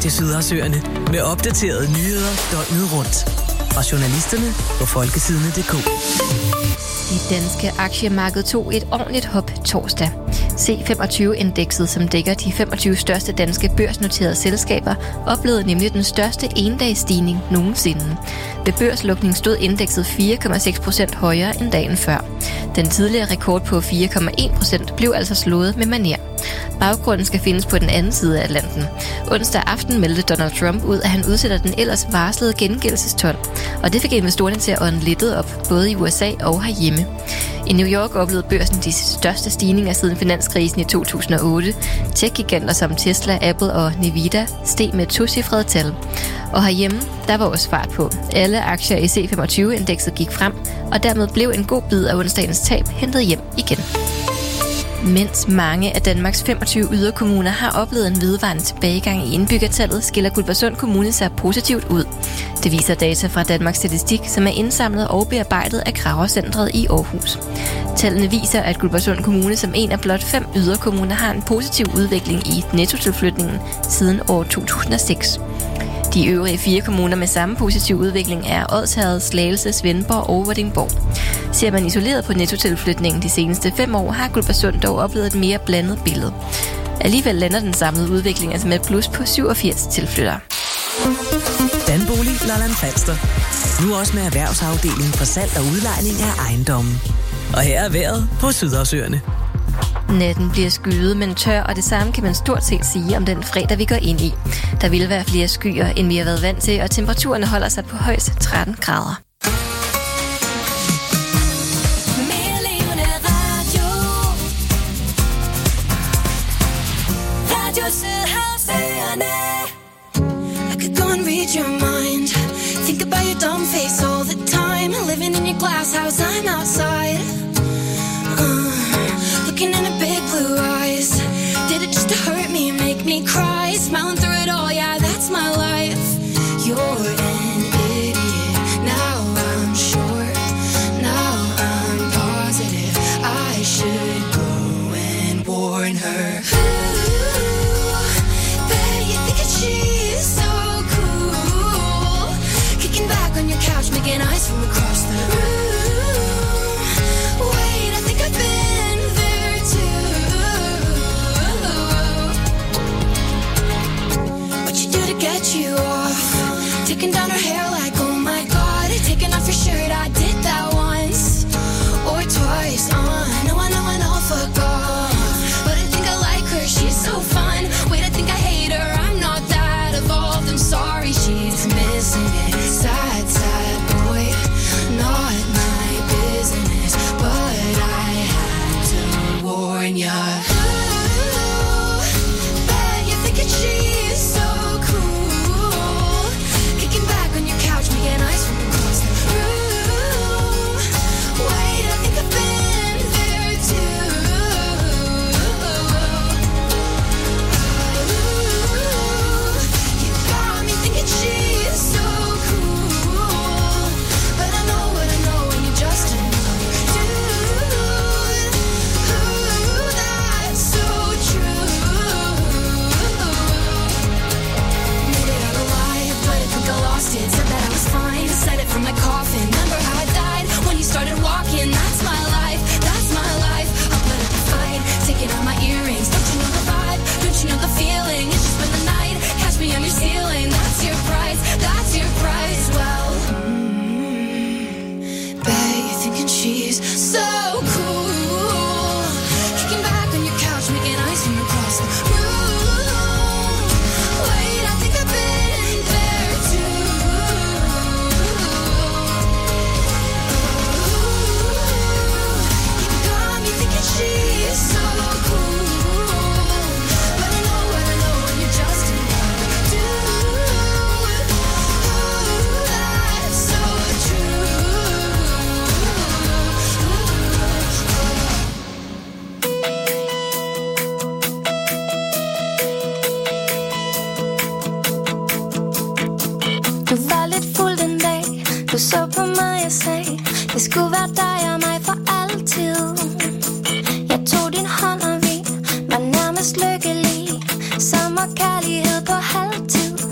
Radio Sydhavsøerne med opdaterede nyheder døgnet rundt. Fra journalisterne på folkesidene.dk. Det danske aktiemarked tog et ordentligt hop torsdag. C25-indekset, som dækker de 25 største danske børsnoterede selskaber, oplevede nemlig den største endagsstigning nogensinde. Ved børslukning stod indekset 4,6% højere end dagen før. Den tidligere rekord på 4,1% blev altså slået med manér. Baggrunden skal findes på den anden side af Atlanten. Onsdag aften meldte Donald Trump ud, at han udsætter den ellers varslede gengældelsestol, og det fik investorerne til at ånde lettet op, både i USA og herhjemme. I New York oplevede børsen de største stigninger siden finanskrisen i 2008. Tech-giganter som Tesla, Apple og Nvidia steg med tocifrede tal. Og herhjemme, der var også fart på. Alle aktier i C25-indekset gik frem, og dermed blev en god bid af onsdagens tab hentet hjem igen. Mens mange af Danmarks 25 yderkommuner har oplevet en vedvarende tilbagegang i indbyggertallet, skiller Guldborgsund Kommune sig positivt ud. Det viser data fra Danmarks Statistik, som er indsamlet og bearbejdet af Kragercentret i Aarhus. Tallene viser, at Guldborgsund Kommune som en af blot 5 yderkommuner har en positiv udvikling i nettotilflytningen siden år 2006. De øvrige 4 kommuner med samme positiv udvikling er Odsherred, Slagelse, Svendborg og Vordingborg. Ser man isoleret på nettotilflytningen de seneste 5 år, har Guldborgsund dog oplevet et mere blandet billede. Alligevel lander den samlede udvikling altså med et plus på 87 tilflyttere. Danbolig Lolland Falster. Nu også med erhvervsafdelingen for salg og udlejning af ejendommen. Og her er vejret på Sydhavsøerne. Natten bliver skyet, men tør, og det samme kan man stort set sige om den fredag, vi går ind i. Der vil være flere skyer, end vi har været vant til, og temperaturen holder sig på højst 13 grader. I could go and read your mind. Think about your dumb face all the time. Living in your glass house, I'm outside. Looking in her big blue eyes. Did it just to hurt me, make me cry? Smiling through it all, yeah, that's my life. You're an idiot, now I'm sure. Now I'm positive I should go and warn her. Ooh, bet you think that she's so cool. Kicking back on your couch, making eyes from across the room. Wait, I think I've been there too. What you do to get you off? Taking down her hair like, oh my god. Taking off your shirt, I did that once or twice. I know, fuck off. But I think I like her, she's so fun. Wait, I think I hate her, I'm not that evolved. I'm sorry, she's missing it. Sad, sad boy, not my business. But I had to warn ya. Ooh, bet you're thinking she's so cool. Kicking back on your couch, making eyes from across the room. Wait, I think I've been there too. You got me thinking she's so cool. But I know what I know when you're just another dude. Ooh, that's so true. Made it out alive, but I think I lost it. Said that I was fine, said it from my coffin. Remember how I died when you started walking? That's my life, that's my life. I'll put up a fight, taking out my earrings. Don't you know the vibe? Don't you know the feeling? It's just been the night, catch me on your ceiling. That's your price, that's your price. Well, bet you're thinking she's so cool. Kicking back on your couch, making eyes from across the room. Wait, I think I've been there too. You got me thinking she's so cool. But I know what I know when you're just another dude. Ooh, that's so true. Du var lidt fuld den dag. Du så på mig og sagde, det skulle være dig og mig for altid. Jeg tog din hånd og vi var nærmest lykkelige. Sommerkærlighed på halvtid.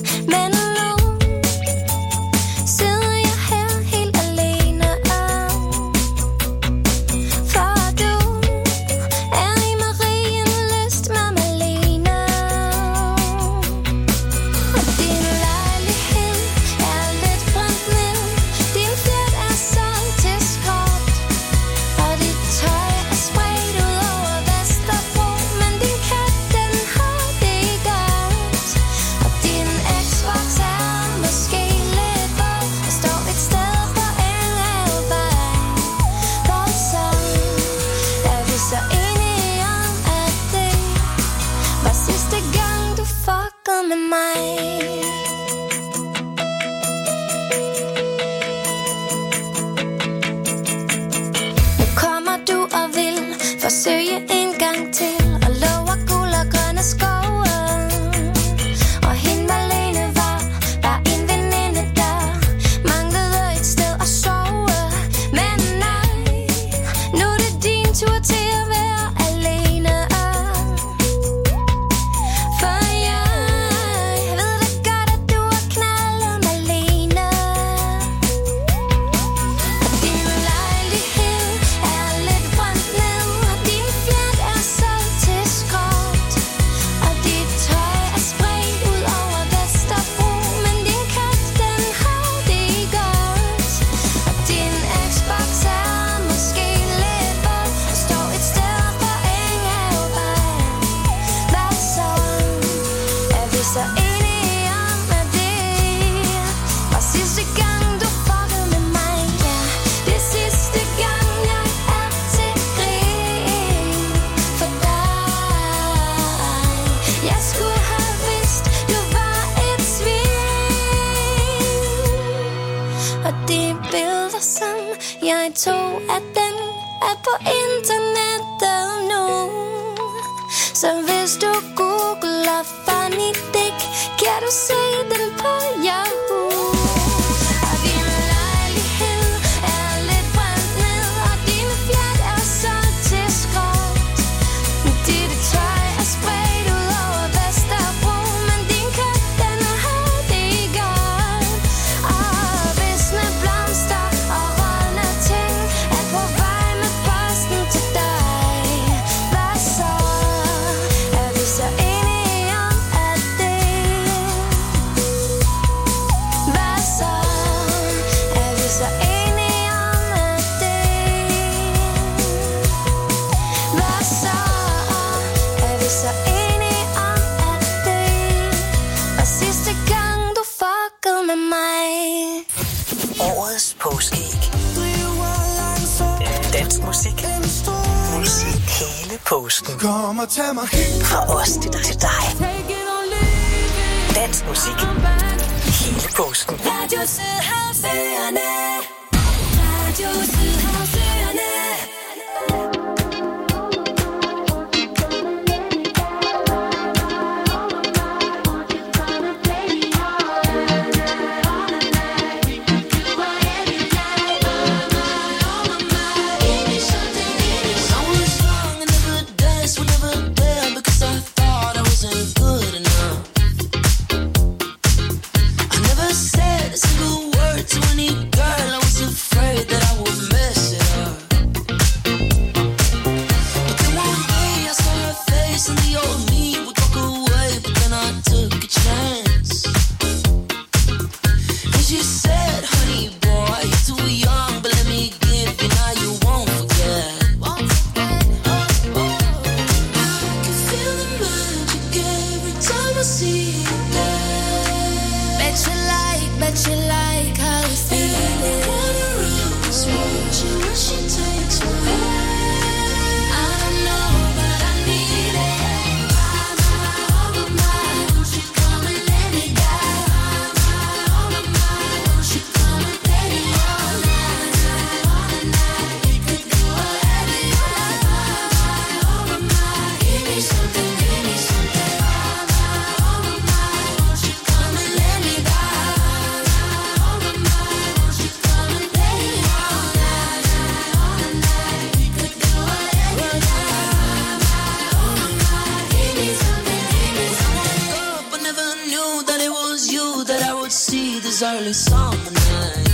Og de billeder, som jeg tog af den, er på internettet nu. Så hvis du googler funny dick, kan du se den på Yahoo. Og din lejlighed er lidt brændt ned, og din fjert er solgt til skrot. Dit tøj er spredt ud over Vesterbro, men din kat, den har det godt. Og visne blomster og rådne ting er på vej med posten til dig. Hvad så? Er vi så enige om, at det? Hvad så? Er vi så enige om, at det? Hvad så? Er vi så enige om, at det var sidste gang, du fuckede med mig? Årets påskeæg. Dansk musik. Musik hele påsken. Kom og tag mig helt. Fra os til dig. Dansk musik hele påsken. Radio Sydhavsøerne. Radio Sydhavsøerne. early summer night.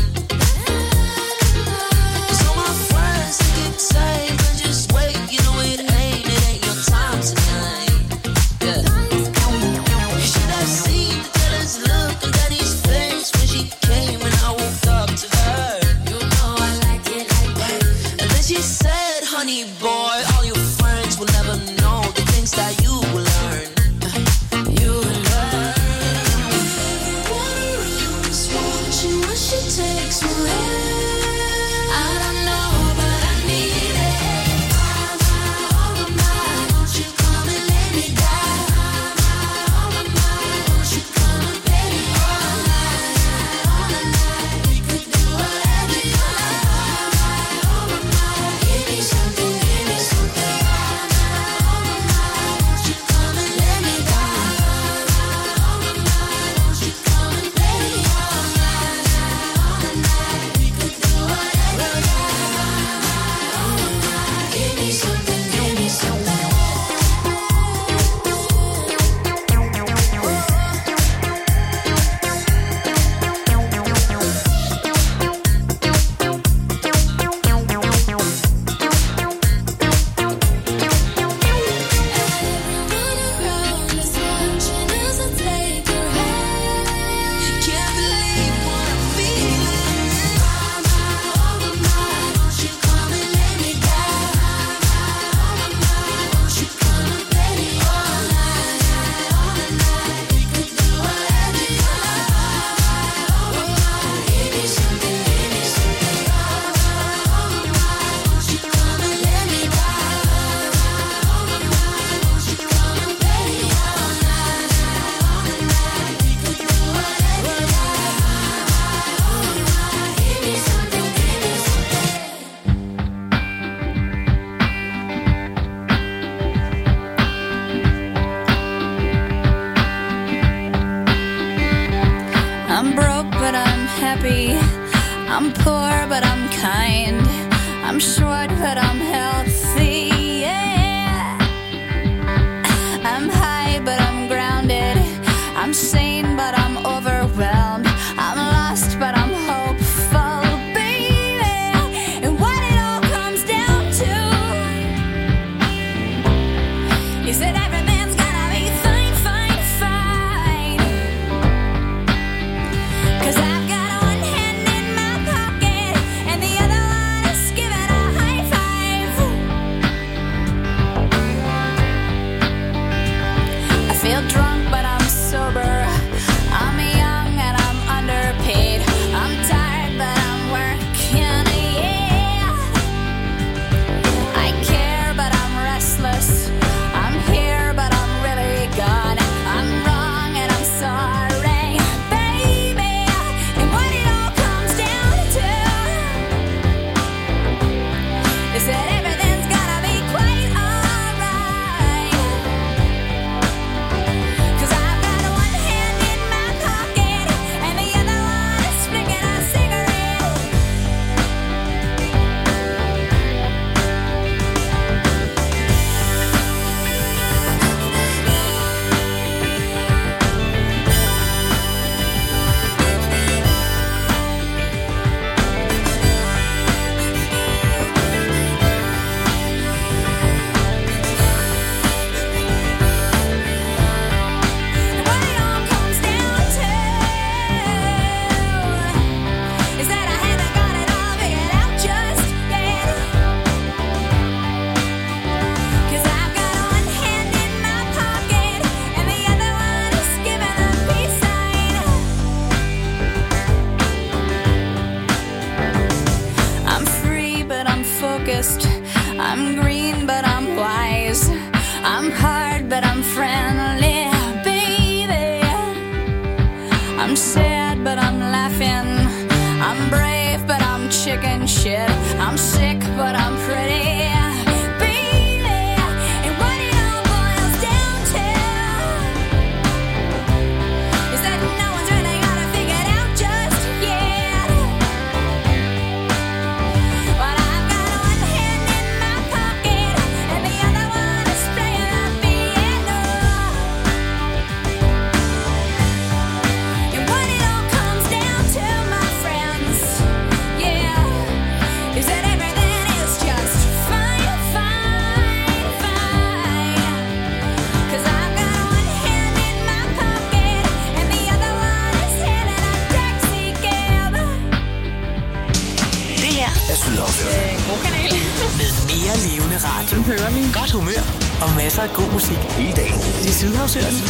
So my friends think it's safe, but just wait, you know it ain't your time tonight. Yeah. You should have seen the jealous look on Daddy's face when she came and I woke up to her. You know I like it like that. And then she said, honey boy, all your friends will never know the things that you will learn. You will learn. She takes me where I don't know, but I need it. Oh my, won't you come and lay me down? Oh my, won't you come and play me all night? We could do whatever you like. Oh my, give me something, give me something. Oh my, won't you come and lay me down? Oh my, won't you come and play me all night? I'm poor, but I'm kind. I'm short, but I'm healthy. Yeah. I'm high, but I'm grounded. I'm sane, but I'm overwhelmed. I'm lost, but I'm hopeful, baby. And what it all comes down to is that everything's gonna be fine, fine, fine. 'Cause I've got one hand in my pocket and the other one is giving a high five. I feel drunk, but I'm sober. I'm young and I'm underpaid. I'm tired, but I'm working, yeah. I care, but I'm restless. I'm here, but I'm really gone. I'm wrong and I'm sorry, baby. And what it all comes down to is that everything's gonna be quite alright. 'Cause I've got one hand in my pocket and the other one is flicking a cigarette. And what it all comes down to is that I haven't got it all figured out just yet. 'Cause I've got one hand in my pocket and the other one is giving a peace sign. I'm free, but I'm focused. I'm green, but I'm wise. I'm hard, but I'm friendly, baby. I'm sad, but I'm laughing. I'm brave, but I'm chicken shit. I'm sick, but I'm pretty, baby. And what it all boils down to is that no one's really got it figured out just yet. But I've got one hand in my pocket and the other one is playing the piano. And what it all comes down to, my friends, yeah, is that everything is just fine, fine, fine. 'Cause I've got one hand in my pocket and the other one is hailing a taxi cab. Det her er Sydhavsøerne. God kanal. med mere levende radio, Hører vi. godt humør og masser af god musik. Hele dagen. Det er Sydhavsøerne.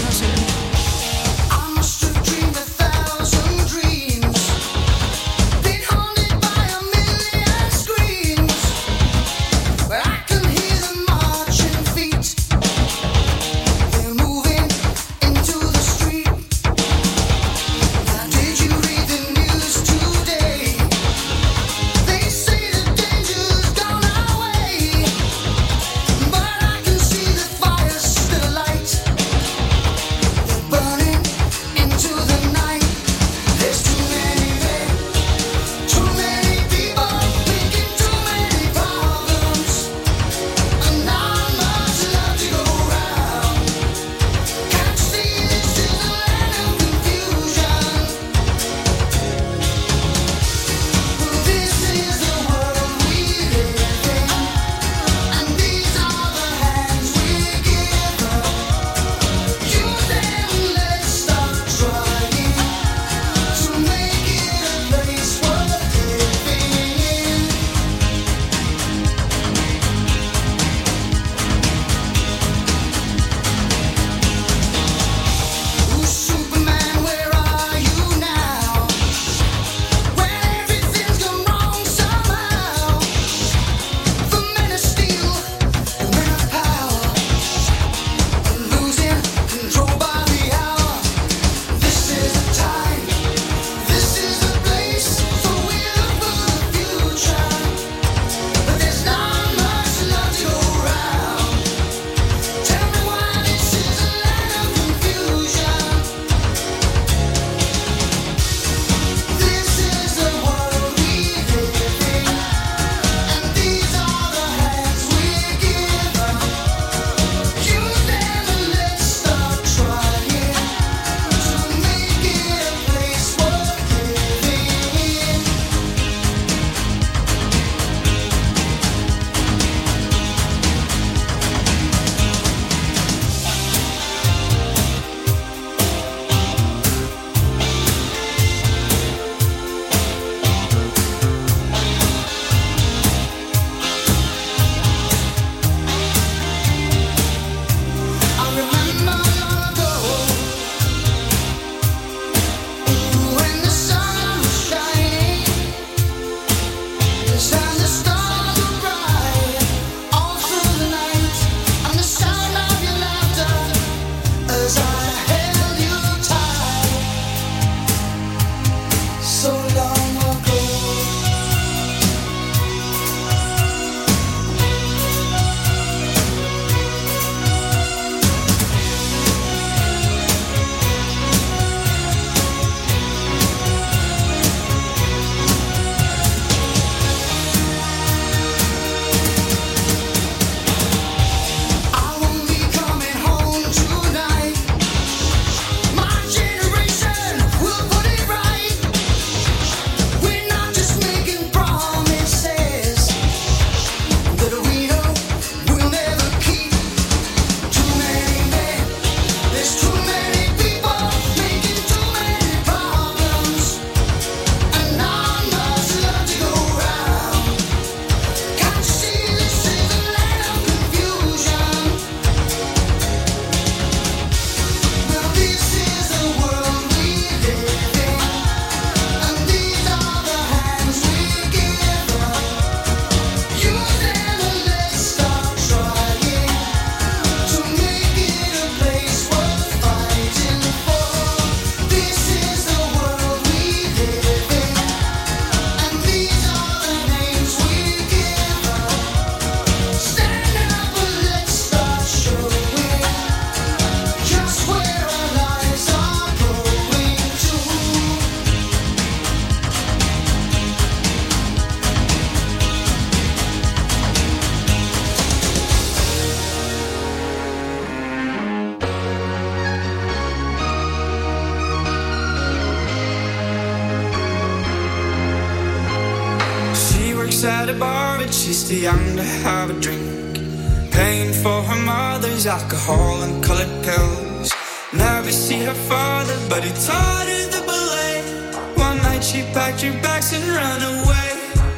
Works at a bar, but she's too young to have a drink. Paying for her mother's alcohol and colored pills. Never see her father, but he taught her the ballet. One night she packed her bags and ran away.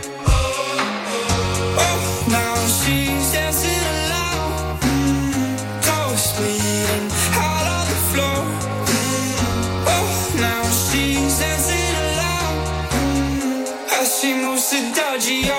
Oh, now she's dancing alone, toes bleeding out on the floor. Oh, now she's dancing alone as she moves to Dodgy-O.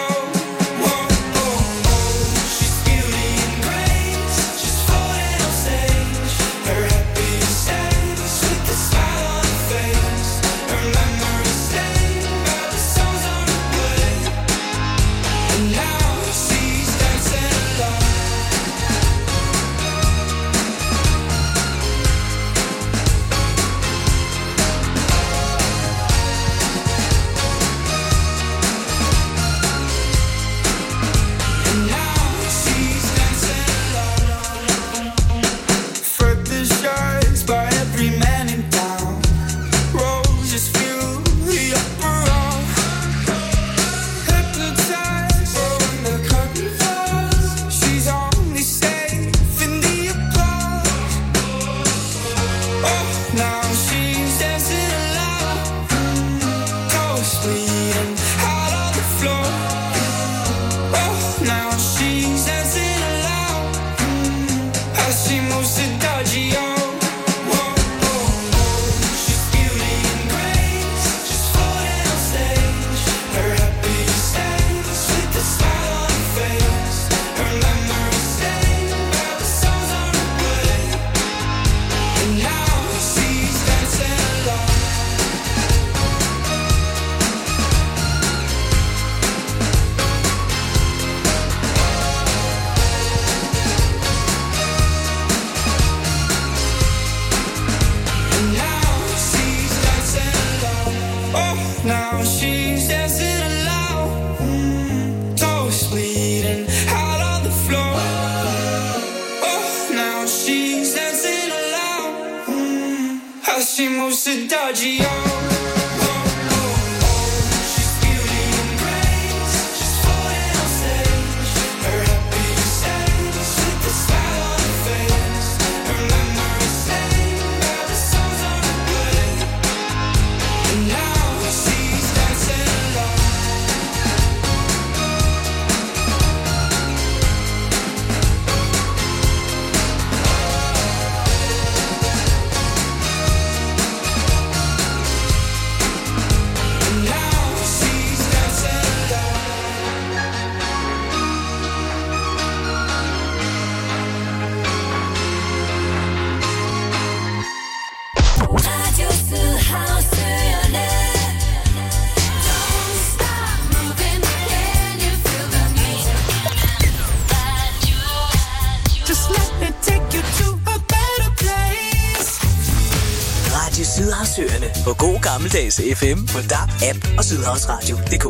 På god gammeldags FM, på DAB, app og sydhavsradio.dk.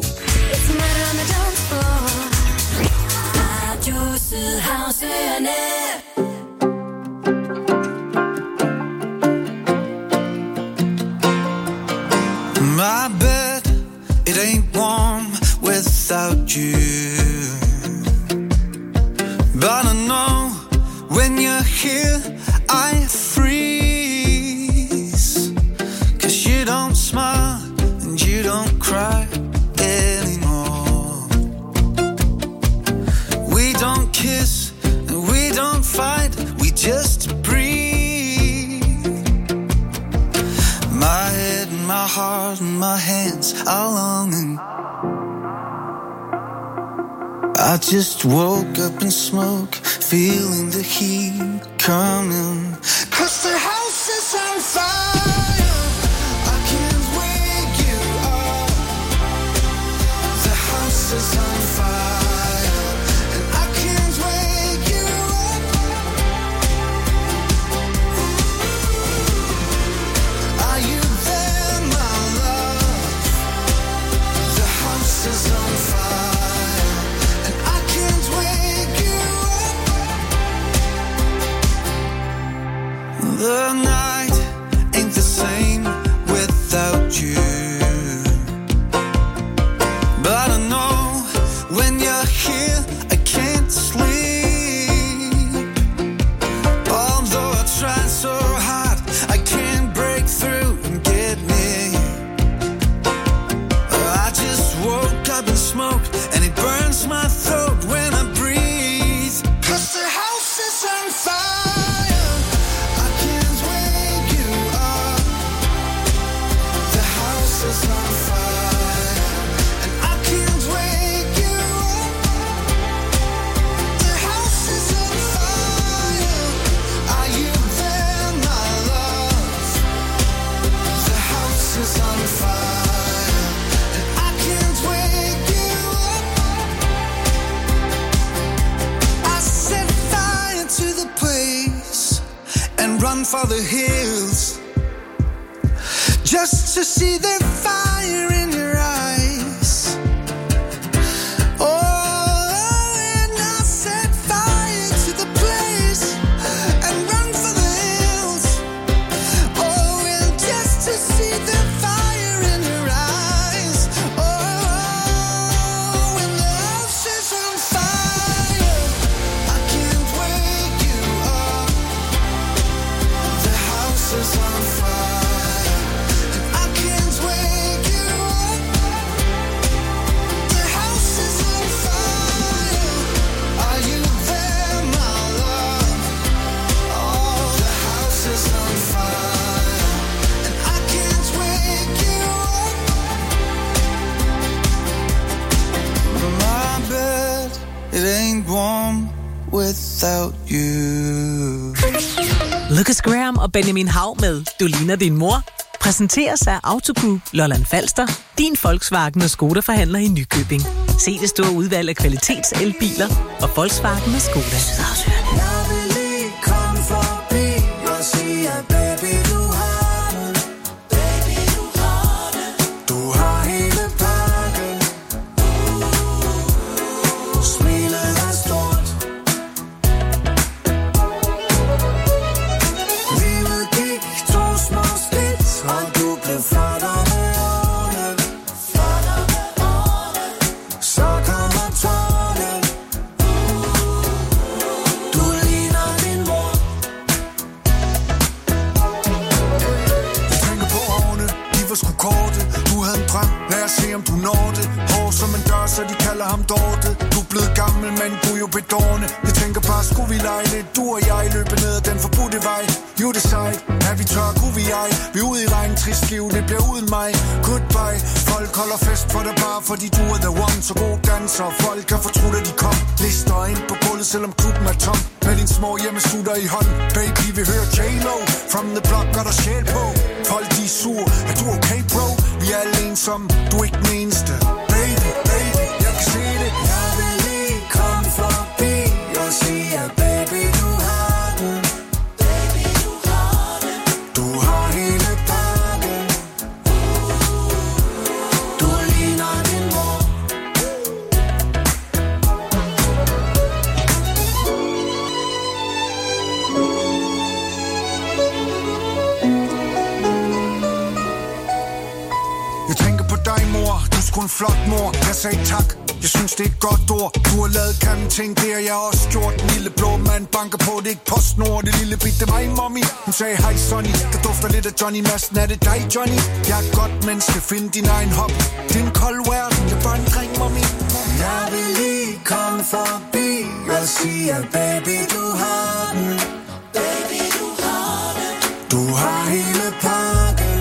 Radio Sydhavsøerne. My bed, it ain't warm without you. But I know when you're here, I freeze. 'Cause you don't smile and you don't cry anymore. We don't kiss and we don't fight, we just breathe. My head and my heart and my hands are longing. I just woke up in smoke, feeling the heat coming. 'Cause the house is on fire, I can't wake you up. The house is on fire, and I can't wake you up. Are you there, my love? The house is on fire, and I can't wake you up. The night ain't the same without you. But I know smoke, and it burns my throat when I breathe. 'Cause the house is on fire. I can't wake you up. The house is on fire, and I can't wake you up. The house is on fire. Are you there, my love? The house is on fire, and I can't wake you up. I set fire to the place and run for the hills, just to see the fire in your eyes. Oh, and I set fire to the place and run for the hills. Oh, and just to see the fire in your eyes. Oh, when the house is on fire, I can't wake you up. The house is on fire, and I can't wake you up. The house is on fire. Are you there, my love? Oh, the house is on fire, and I can't wake you up. My bed, it ain't warm without you. Lucas Graham og Benjamin Hav med Du ligner din mor præsenteres af Autogroup Lolland Falster, din Volkswagen og Skoda-forhandler i Nykøbing. Se det store udvalg af kvalitetselbiler og Volkswagen og Skoda. Jeg vil lige komme forbi og sige, at baby, du har den. Baby, du har den. Du har hele pakken. Smilet er stort. Livet gik 2 små skridt, og du blev flottere med årene. Flottere med årene. Så kommer tårne. Du ligner din mor. Jeg tænker på årene, de var sgu korte. Du havde en drøm, lad os se om du når det. Hård som en dør, så de kalder ham Dorte. Du er blevet gammel, men du er jo bedårende. Jeg tænker bare, skulle vi lege lidt? Du og jeg løber ned ad den forbudte vej. You decide, er vi tør, kunne vi ej? Vi er ude i regn, trist liv, det bliver uden mig. Goodbye, folk holder fest for dig bare, fordi du er the one. Så god danser, folk kan fortrudt, at de kom. Lister ind på gulvet, selvom klubben er tom. Med din små hjemmestutter i hånd. Baby, vi hører J-Lo. From the block, gør der sjæl på. Folk, de er sur, er du okay, bro? Vi er alle ensomme, du er ikke den eneste. Baby, baby, jeg kan se det. Jeg vil lige komme forbi og sige, at baby, du har den. Baby, du har den. Du har hele pakken. Du ligner din mor. Jeg tænker på dig, mor. Du er sgu en flot mor. Jeg sagde tak. Jeg synes, det er et godt ord. Du har lavet kande ting, det har jeg også gjort. Den lille blå mand banker på, det er ikke PostNord. Det lille bitte mig, mommy. Hun sagde, hej Sonny. Der dufter lidt af Johnny Madsen. Er det dig, Johnny? Jeg er et godt menneske. Find din egen hop. Det er en kold verden. Jeg er bare en dreng, mommy. Jeg vil lige komme forbi og sige, at baby, du har den. Baby, du har den. Du har hele pakken.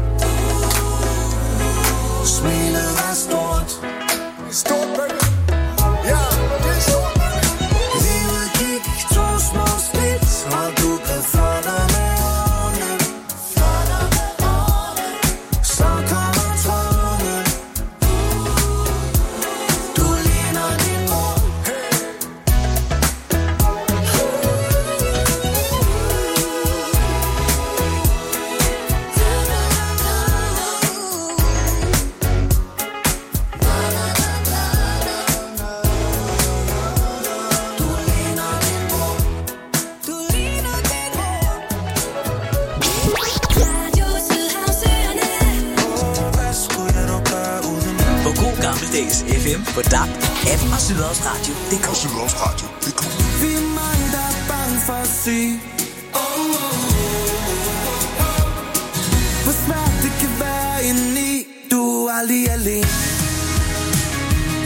Smilet er stort. Stort, baby. Ja, det er stort, baby. Livet gik 2 små skridt, og du blev flottere med årene. Flottere med årene. Så kommer tårne. Du ligner din mor. gammeldags FM på DAB, app og Sydhavsradio.dk. Vi er mange, der er bange for at sige hvor svært det kan være indeni. Du er aldrig alene.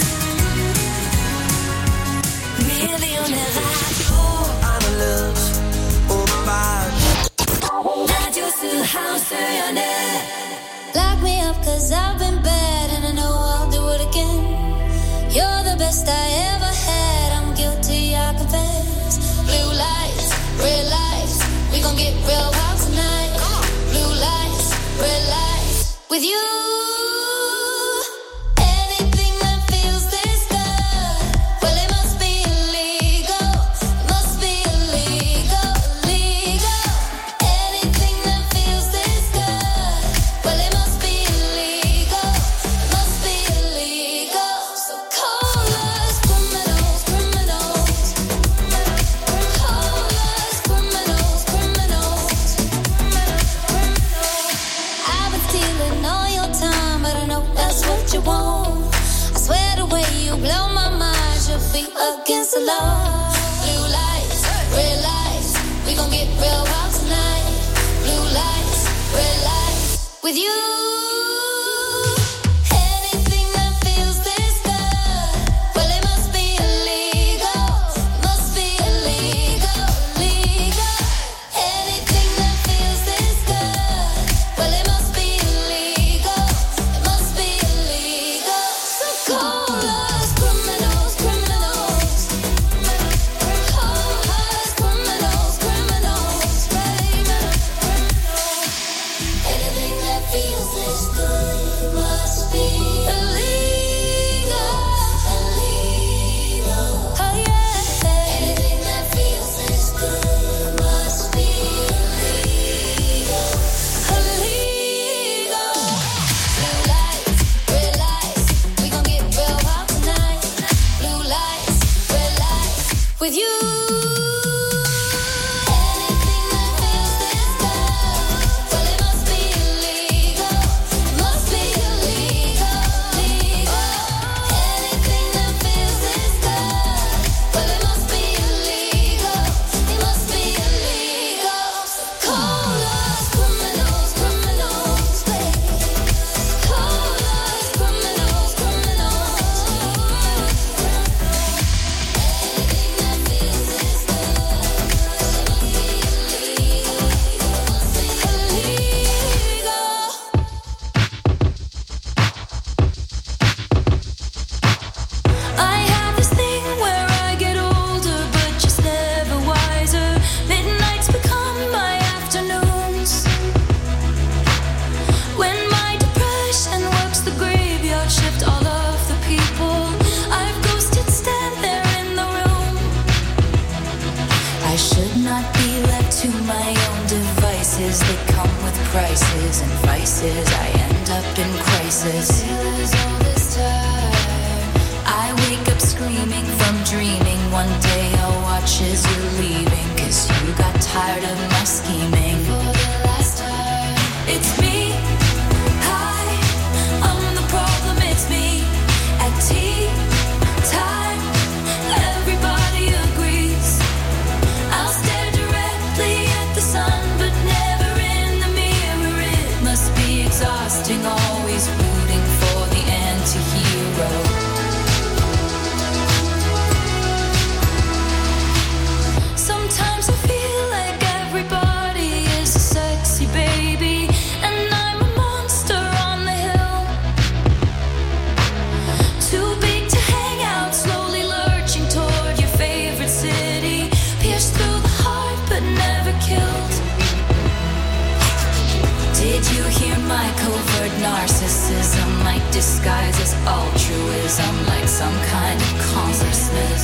the best I ever had. I'm guilty, I confess. Blue lights, red lights, we gon' get real wild tonight. Blue lights, red lights, with you. Anything that feels this good, well it must be illegal. It must be illegal, illegal. Anything that feels this good, well it must be illegal. It must be illegal. So call us criminals, criminals. Call us criminals, criminals. I've been stealing all your time, but I know that's what you want. I swear the way you blow my mind should be against the law. Blue lights, red lights, we gon' get real wild tonight. Blue lights, red lights, with you. Anything that feels this good, well it must be illegal. It must be illegal, illegal. Anything that feels this good, well it must be illegal. It must be illegal. So call us criminals, criminals. Call us criminals, criminals. Anything that feels this good must be illegal, illegal. Oh yeah. Anything that feels this good must be illegal, illegal. Blue lights, red lights, we gon' get real wild tonight. Blue lights, red lights, with you. Anything that feels this good, well it must be illegal. It must be illegal, illegal. Anything that feels this good, well it must be illegal. It must be illegal. So call us criminals, criminals. Call us criminals, criminals. Anything that feels this good, it must be illegal. It must be illegal. I have this thing where I get older, but just never wiser. Midnights become my afternoons. When my depression works the graveyard shift, all of the people I've ghosted stand there in the room. I should not be left to my own devices. They come with prices and vices. I end up in crisis. All this time, I wake up screaming from dreaming. One day I'll watch as you're leaving, 'cause you got tired of my scheming. For the last time, it's me. Hi, I'm the problem, it's me. At tea time, everybody agrees. I'll stare directly at the sun, but never in the mirror. It must be exhausting, always rooting for the anti-hero. Sometimes I feel like everybody is a sexy baby, and I'm a monster on the hill. Too big to hang out, slowly lurching toward your favorite city. Pierced through the heart, but never killed. Did you hear my covert narcissism? Like disguise as altruism, like some kind of consciousness.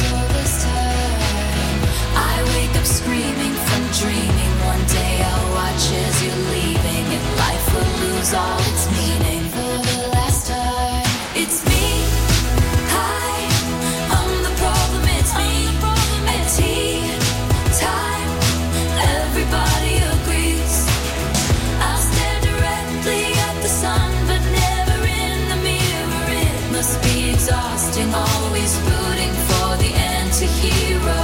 I wake up screaming from dreaming. One day I'll watch as you're leaving, and life will lose all its meaning. For the last time, it's me. Hi, I'm the problem, it's me. At tea time, everybody agrees. I'll stare directly at the sun, but never in the mirror. It must be exhausting, always rooting for the anti-hero.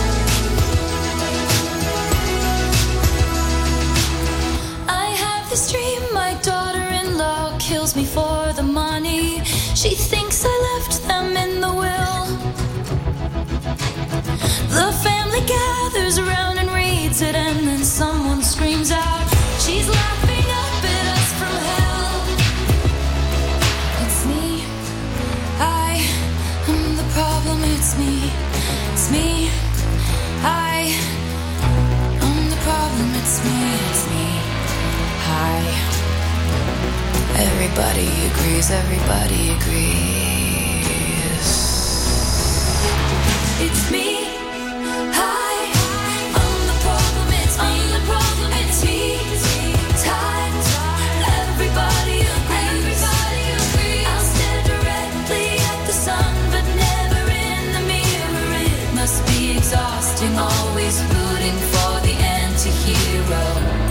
I have this dream, my daughter-in-law kills me for the money. She thinks I left them in the will. The family gathers around and reads it, and then someone screams out, she's laughing up at us from hell. It's me. Everybody agrees, everybody agrees. It's me. Hi, I'm the problem, it's me. It's me. Tight, everybody agrees. I'll stare directly at the sun, but never in the mirror. It must be exhausting, always rooting for the anti-hero.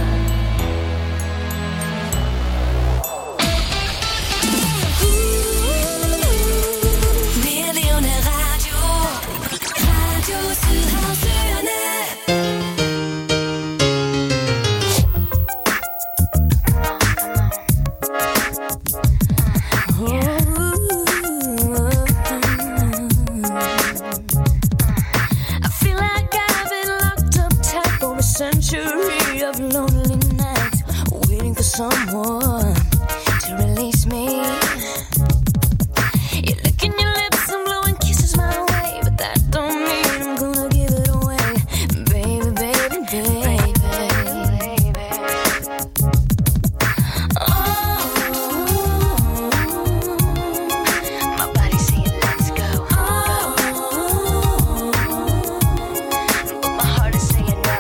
Century of lonely nights, waiting for someone to release me. You're licking your lips and blowing kisses my way, but that don't mean I'm gonna give it away, baby, baby, baby. Oh, my body's saying let's go. But my heart is saying no.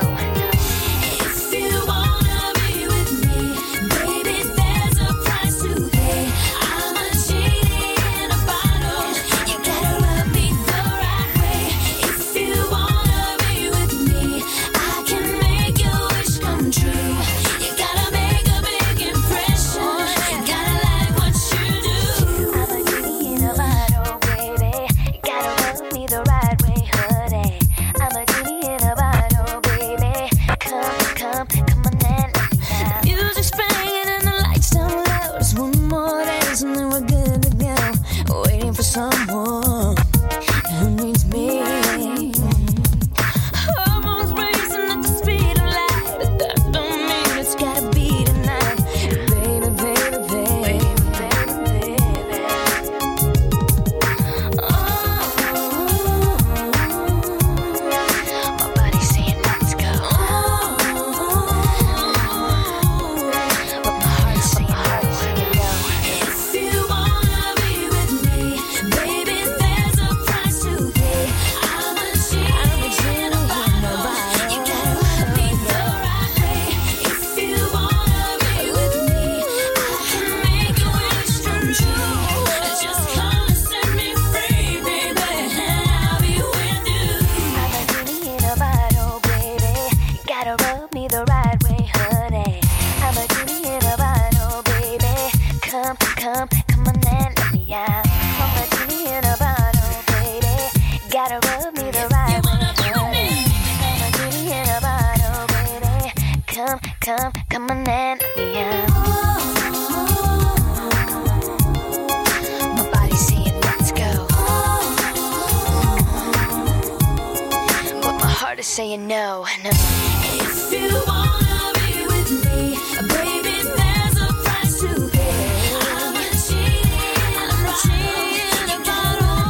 Someone who needs me. Hormones racing at the speed of light, but that don't mean it's gotta be tonight, baby, baby, baby, baby, baby. Oh, my body's saying let's go. But my heart's saying no. If you wanna be with me, baby, there's a price to pay. I'm a genie in a bottle. You gotta love me the right way. If you wanna be with me, I can make your wish come true. Just come and set me free, baby, and I'll be with you. I'm a genie in a bottle, baby. You gotta rub me the right way, honey. I'm a genie in a bottle, baby. Come, come, come on and let me out. I'm a genie in a bottle, baby. Gotta rub me the right way. I'm a genie in a bottle, baby. Come, come, come on and let me out. My body's saying let's go, but my heart is saying no, no. If you wanna be with me, baby, there's a price to pay. I'm a genie in a bottle.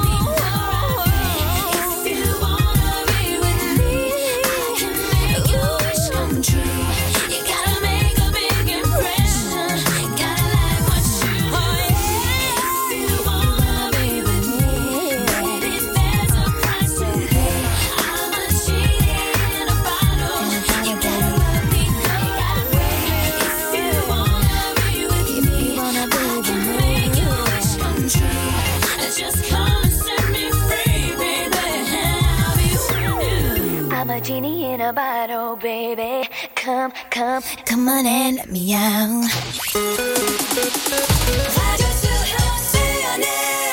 If you wanna be with me, I can make your wish come true. You gotta make a big impression. Gotta like what you do. If you wanna be with me, baby, there's a price to pay. I'm a genie in a bottle. You gotta love me the right way. If you wanna be with me, I can make your wish come true. Just come and set me free, baby, and I'll be with you. I'm a genie in a bottle, baby. Come, come, come on and let me out. Radio Sud-Océane.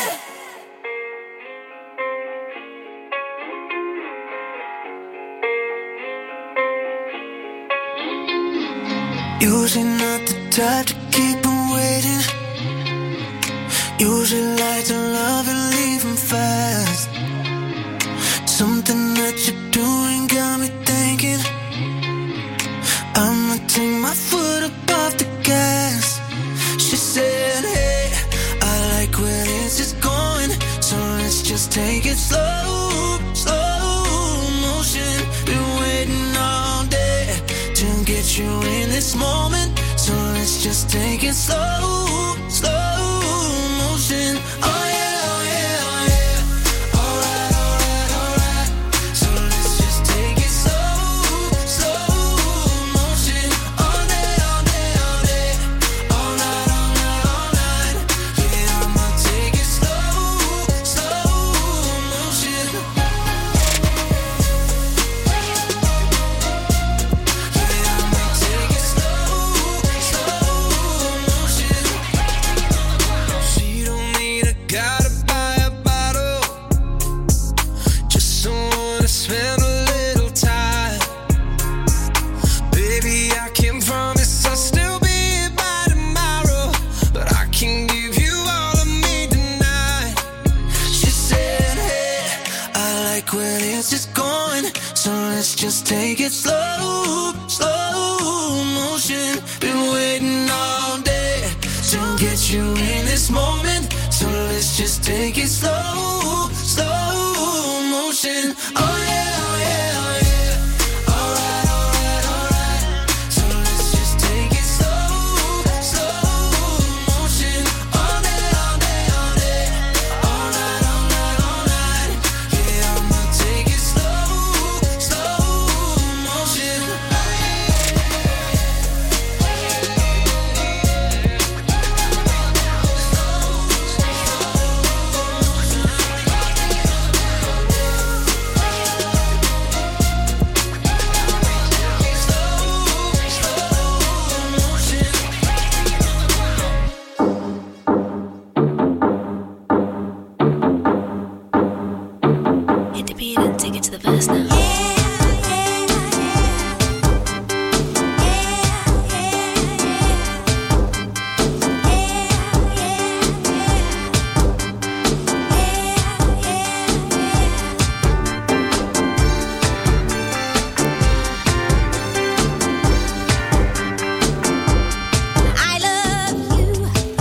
Usually not the type to keep them waiting. Usually like to love and leave them fast. Something that you're doing got me thinking I'ma take my foot up off the gas. She said, hey, I like where this is going, so let's just take it slow, slow motion. Been waiting all day to get you in this moment, so So let's just take it slow, slow motion. Oh yeah, oh yeah, oh yeah. Alright, alright, alright. So let's just take it slow, slow motion. All day, all day, all day. All night, all night, all night. Yeah, I'ma take it slow, slow motion. She don't need a guy to buy a bottle, just someone to spend a little time. Baby, I can promise I'll still be here by tomorrow, but I can give you all of me tonight. She said, hey, I like when it's just going, so let's just take it slow, slow motion. Been waiting all day to get you in this moment, so let's just take it slow, slow motion. Oh yeah, oh yeah, oh yeah. Alright, alright, alright. So let's just take it slow, slow motion. All day, all day, all day. All night, all night, all night. Yeah, I'ma take it slow, slow motion. Hit the beat and take it to the verse now. I love you,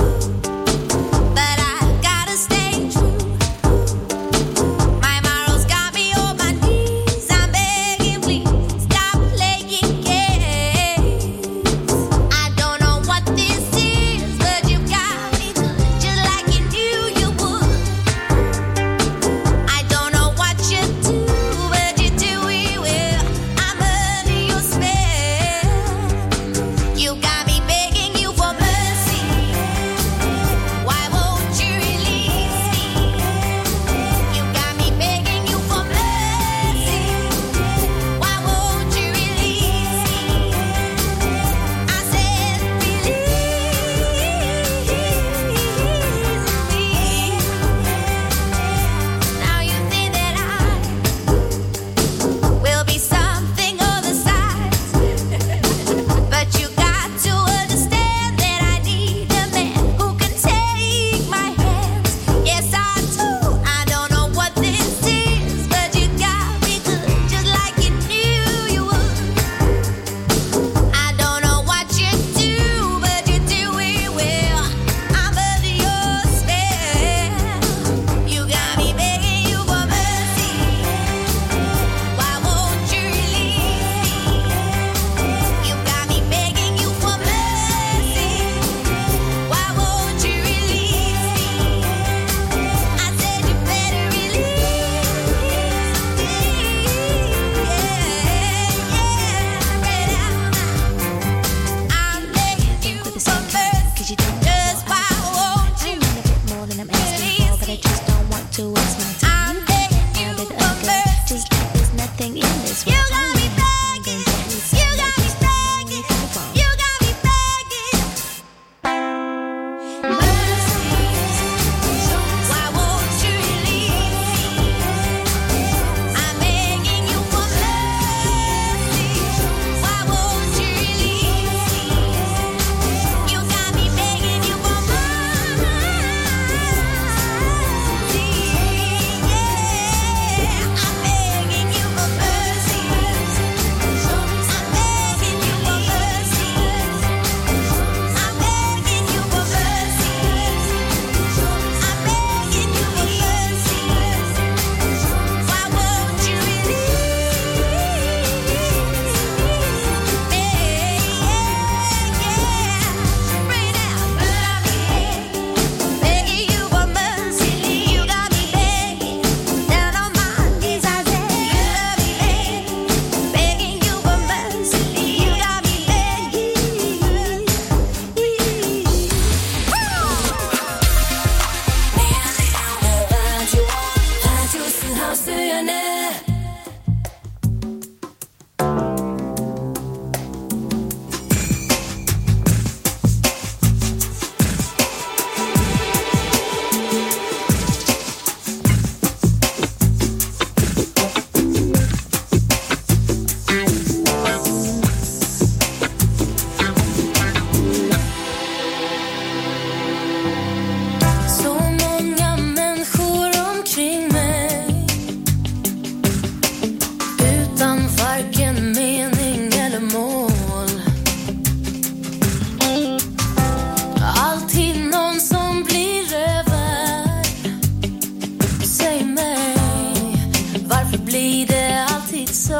but I gotta stay true. My morals got me on my knees. I'm begging, please stop playing games. I don't know what this is, but you got me good, just like you knew you would. I don't know what you do, but you do it well. I'm under your spell. You got me begging you for mercy. Why won't you release me? You got me begging you for mercy. Why won't you release me? I said release me. Now you think that I will be something on the side, but you got to understand that I need a man who can take my hands. Yes, I do. I don't know what this is, but you got me good, just like you knew you would. I don't know what you do, but you do it well. I'm under your spell. You got me begging you for mercy. Why won't you release me? You got me begging you for mercy. Why won't you release me? I said you better release me. Right out now. I'm begging you for mercy. Just why won't you More than I'm asking for, but I just don't want to waste my time. I'm begging you Bit for of good, mercy. just like there's nothing in this You world. got me begging. You got me begging. You got me begging. Mercy. Why won't you release me? I'm begging you for mercy. Why won't you release me? You got me begging you for mercy. glasögonen. Så många människor omkring mig, utan varken mening eller mål. Alltid någon som blir över. Säg mig, varför blir det alltid så?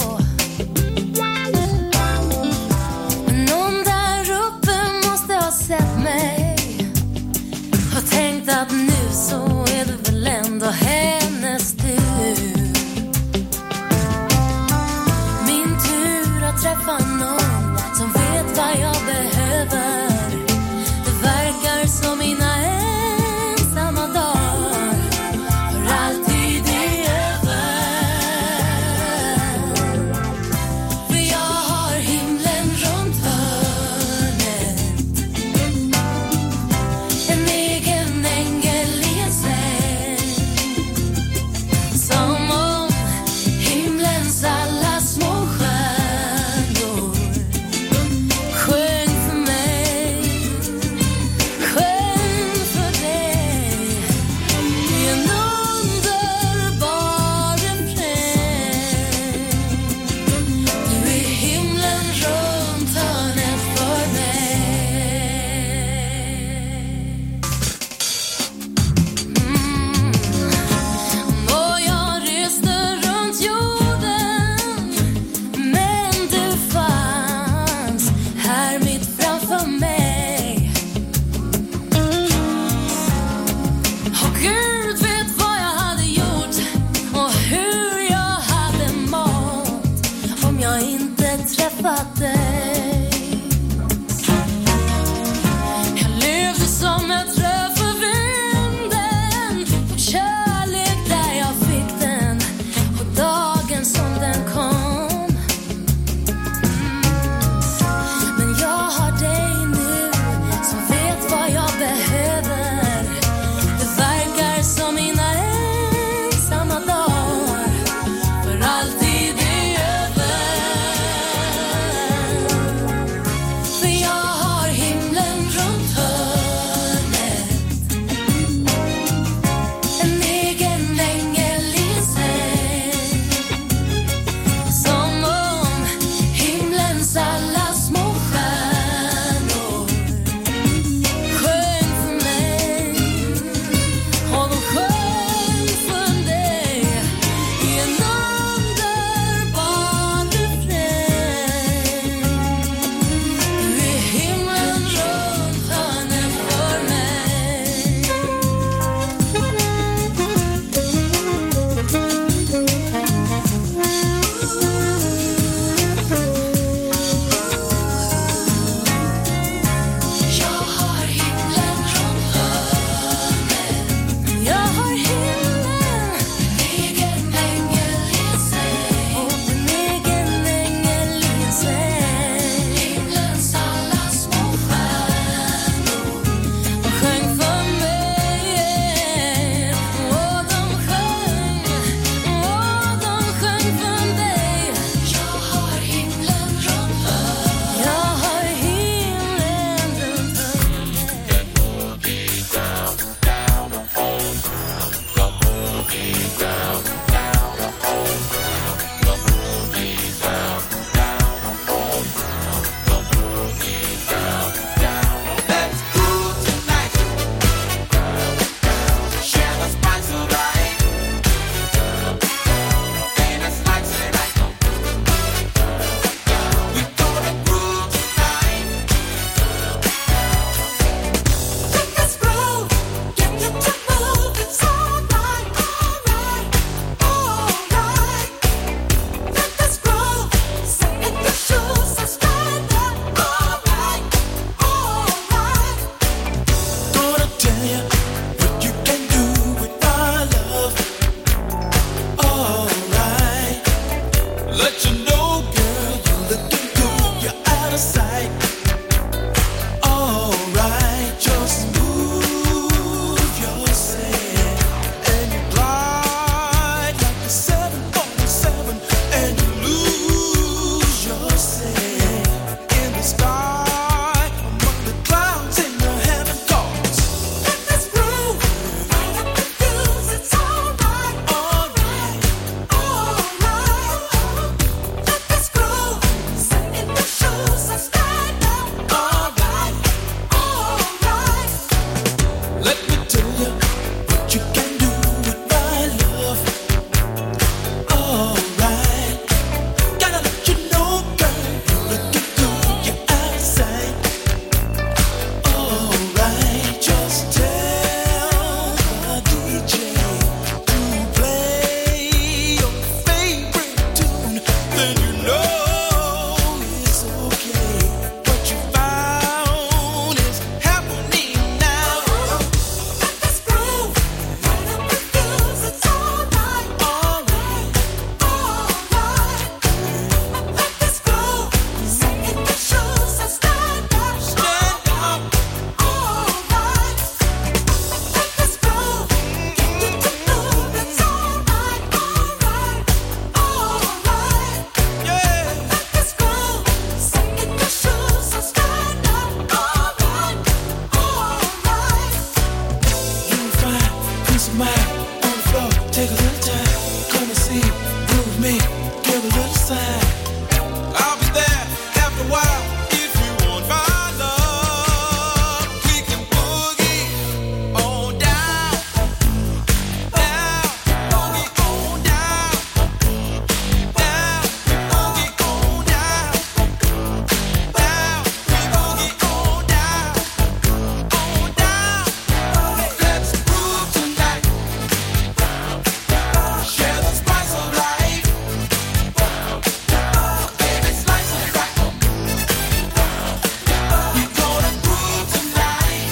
Någon där uppe måste ha sett mig och tänkt att nu så är det väl ändå hennes tur. Min tur att träffa någon som vet vad jag behöver. Det verkar som mina ensamma dagar för alltid är över. För jag har himlen runt hörnet, en egen ängel i en säng som Take a little time, come and see, prove me, give a little sign. I'll be there after a while if you want my love. We can boogie on down, down, boogie on down, down, boogie on down, down, we boogie on down, on down. Let's groove tonight. Share the spice of life. Baby, slice of life. We gonna groove tonight.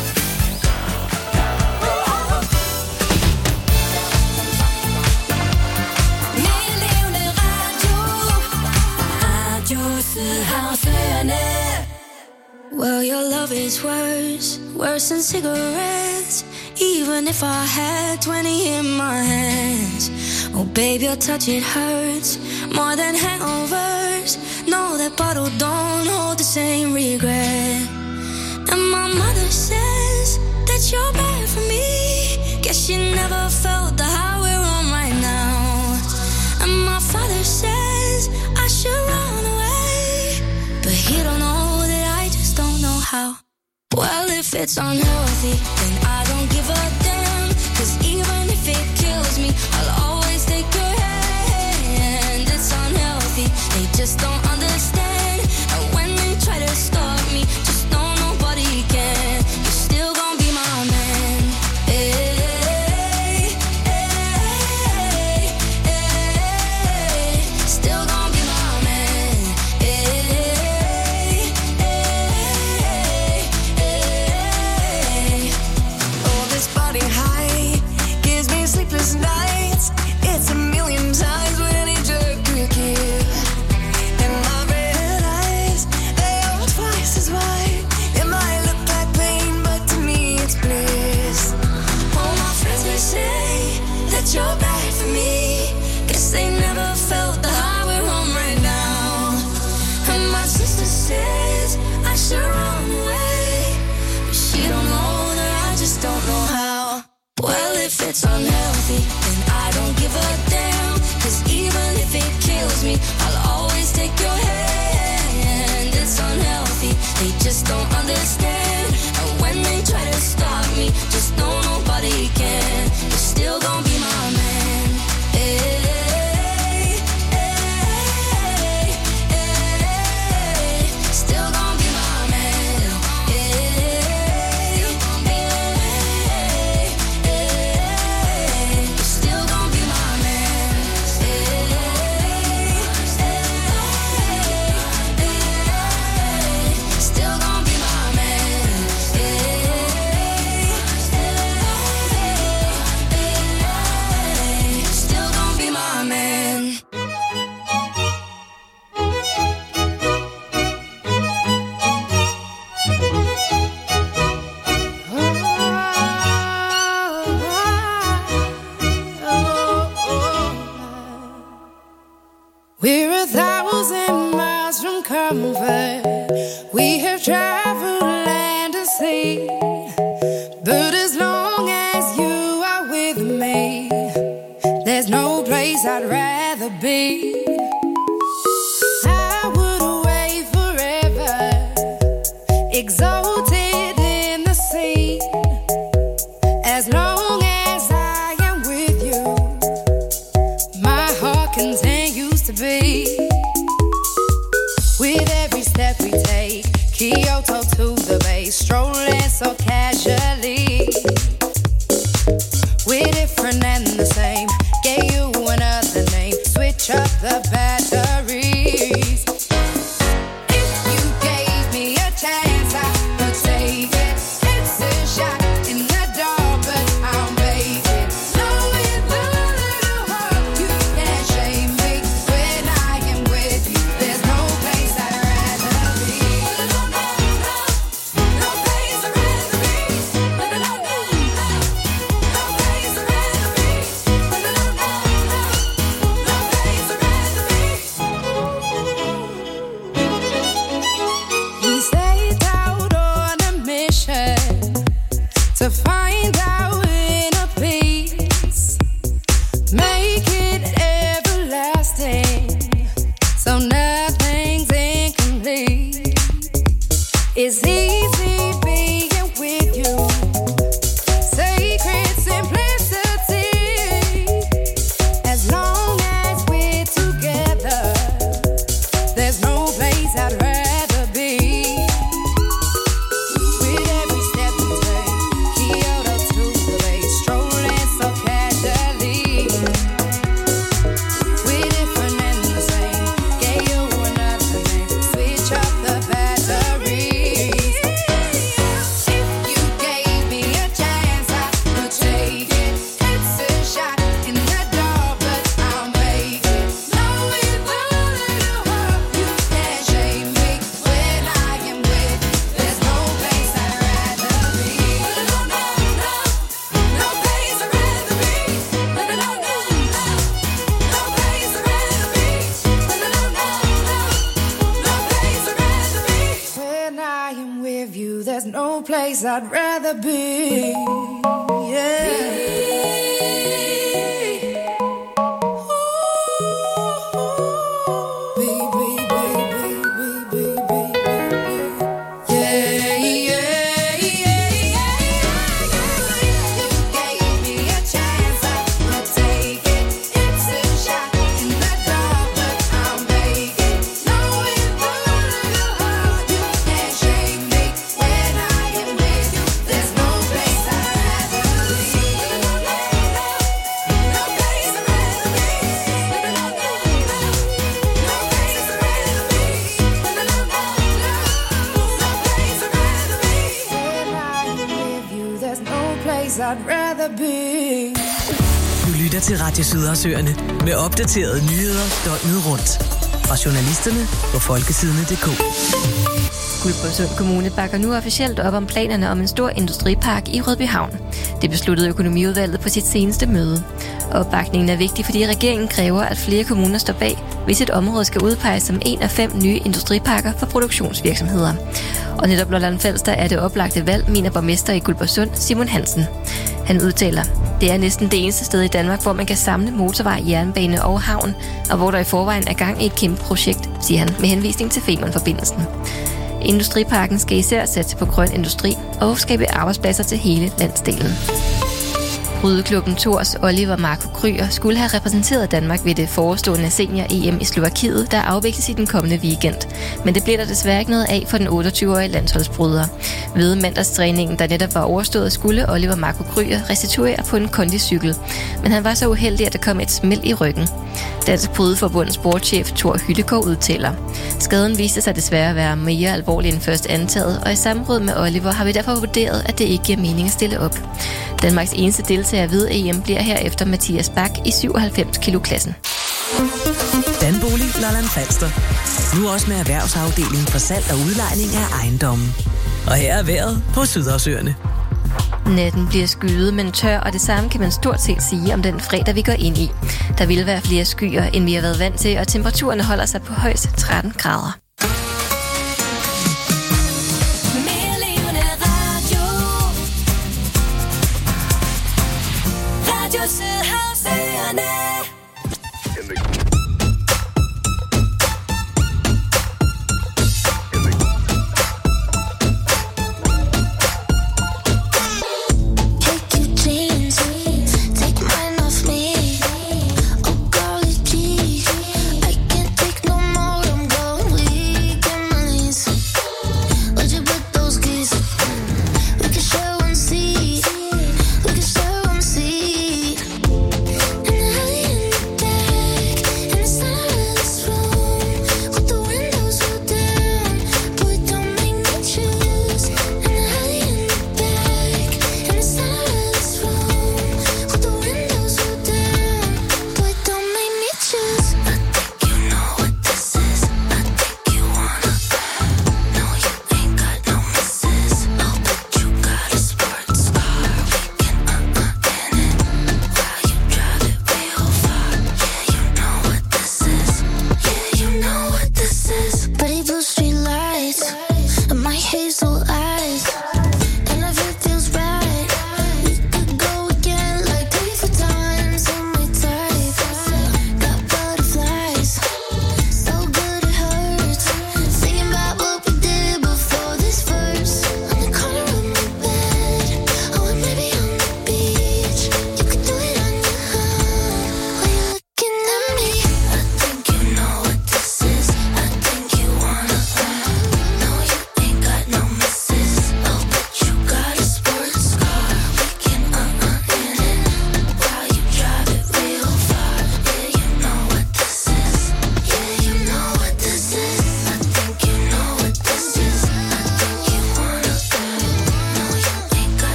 Levende radio, Radio Sydhavsøerne. Well, your love is worse than cigarettes. Even if I had 20 in my hands. Oh, babe, your touch, it hurts more than hangovers. No, that bottle don't hold the same regret. And my mother says that you're bad for me. Guess she never felt the high we're on right now. And my father says I should run away, but he don't know that I just don't know how. Well, if it's unhealthy, then I don't give a damn. 'Cause even if it kills me, I'll always take your hand. It's unhealthy, they just don't understand. And when they try to stop me, just know nobody can. You're still gonna be my man. Hey, hey, hey, still gonna be my man. Hey, hey. Oh, this body high gives me sleepless nights. It's a million times what any jerk could give. And my red eyes, they are twice as wide. It might look like pain, but to me it's bliss. All my friends, they say that you're bad for me. Guess they never felt the high we're on right now. And my sister says I should run away, but she don't know that I just don't know how. Well, if it's unhealthy, then I don't give a damn. 'Cause even if it kills me, I'll always take your hand. It's unhealthy, they just don't understand. And when they try to stop me, just know nobody can. You're still gonna be my man. Hey, hey, hey, still gonna be my man. Hey, hey, hey, still gonna be my man. Hey, still gonna be my man. Still gonna be my man. We're 1,000 miles from comfort. We have traveled land and sea. But as long as you are with me, there's no place I'd rather be. I would wait forever, exalted in the sea. As long as I am with you, my heart continues to beat. With every step we take, Kyoto to the bay, strolling so casually. We're different and the same, gave you another name, switch up the batteries. If you gave me a chance, I would take it. It's a shot in the dark, but I'll make it. Knowing the little heart, you can't shame me. When I am with you, there's no place I'd rather be. No place I'd rather be. No place I'd rather be. No place I'd rather be. We set out on a mission to find our inner peace. make it everlasting, so nothing's incomplete. It's easy being with you, sacred simplicity. As long as we're together, there's no place I'd rather be. With every step we take, Kyoto to the bay, strolling so casually. We're different and the same, gave you another name, switch up the batteries. If you gave me a chance, I would take it. It's a shot in the dark, but I'll make it. Knowing the little heart, you can't shame me. When I am with you, there's no place I'd rather be. No, no, no, no place I'd rather be. No, no, no, no, no place I'd rather be. No, no, no, no, no place I'd rather be. When I am with you, there's no place I'd rather be. Yeah. I'd rather be. Du lytter til Radio Sydhavsøerne med opdaterede nyheder døgnet rundt. Fra journalisterne på folkesidene.dk. Guldborgsund Kommune bakker nu officielt op om planerne om en stor industripark i Rødbyhavn. Det besluttede økonomiudvalget på sit seneste møde. Opbakningen er vigtig, fordi regeringen kræver, at flere kommuner står bag, hvis et område skal udpeges som en af 5 nye industriparker for produktionsvirksomheder. Og netop Lolland Falster er det oplagte valg, mener borgmester i Guldborgsund, Simon Hansen. Han udtaler, det er næsten det eneste sted i Danmark, hvor man kan samle motorvej, jernbane og havn, og hvor der i forvejen er gang i et kæmpe projekt, siger han med henvisning til Femernforbindelsen. Industriparken skal især satse på grøn industri og skabe arbejdspladser til hele landsdelen. Brydeklubben Thors Oliver Marco Krüger skulle have repræsenteret Danmark ved det forestående senior-EM i Slovakiet, der afvikles i den kommende weekend. Men det bliver der desværre ikke noget af for den 28-årige landsholdsbryder. Ved mandagstræningen, der netop var overstået, skulle Oliver Marco Krüger restituere på en kondicykel. Men han var så uheldig, at der kom et smæld i ryggen. Dansk Brydeforbunds sportschef Thor Hyttegaard udtaler. Skaden viste sig desværre at være mere alvorlig end først antaget, og i samråd med Oliver har vi derfor vurderet, at det ikke giver mening at stille op. Danmarks eneste deltager ved EM bliver herefter Mathias Bak i 97-kilo-klassen. Danbolig Lolland Falster. Nu også med erhvervsafdelingen for salg og udlejning af ejendommen. Og her er vejret på Sydhavsøerne. Natten bliver skyet, men tør, og det samme kan man stort set sige om den fredag, vi går ind i. Der vil være flere skyer, end vi har været vant til, og temperaturen holder sig på højst 13 grader. And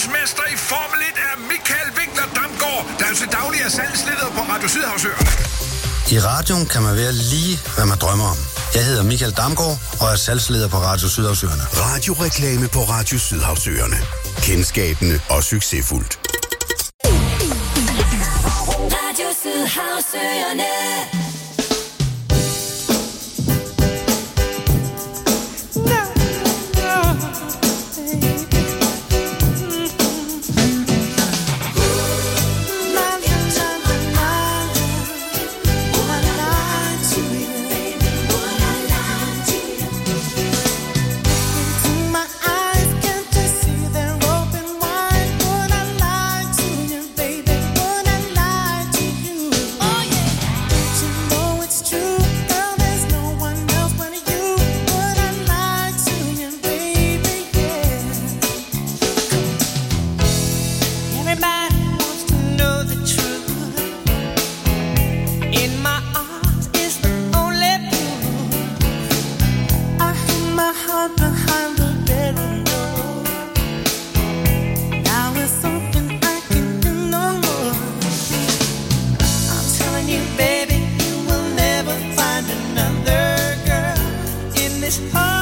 Verdensmester i Formel 1 er Michael Winkler Damgaard, der er til daglig er salgsleder på Radio Sydhavsøerne. I radioen kan man være lige, hvad man drømmer om. Jeg hedder Michael Damgaard og er salgsleder på Radio Sydhavsøerne. Radioreklame på Radio Sydhavsøerne. Kendskabende og succesfuldt. Radio Sydhavsøerne. This heart